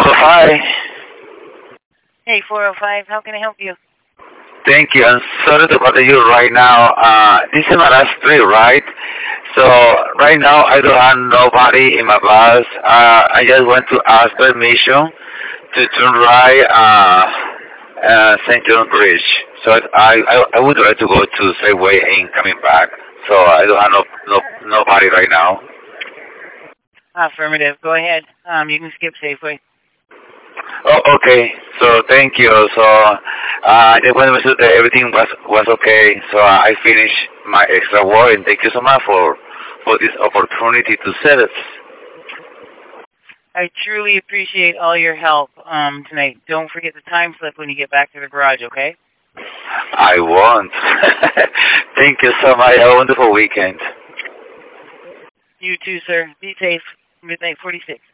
405. Hey, 405, how can I help you? Thank you. I'm sorry to bother you right now. This is my last trip, right? So right now I don't have nobody in my bus. I just went to ask permission to turn right St. John Bridge. So I would like to go to Safeway and coming back. So I don't have nobody right now. Affirmative. Go ahead. You can skip Safeway. Oh, okay. So thank you. So I just want to make sure that everything was okay. So I finished my extra work, and thank you so much for this opportunity to set it. I truly appreciate all your help tonight. Don't forget the time slip when you get back to the garage, okay? I won't. Thank you so much. Have a wonderful weekend. You too, sir. Be safe. Midnight 46.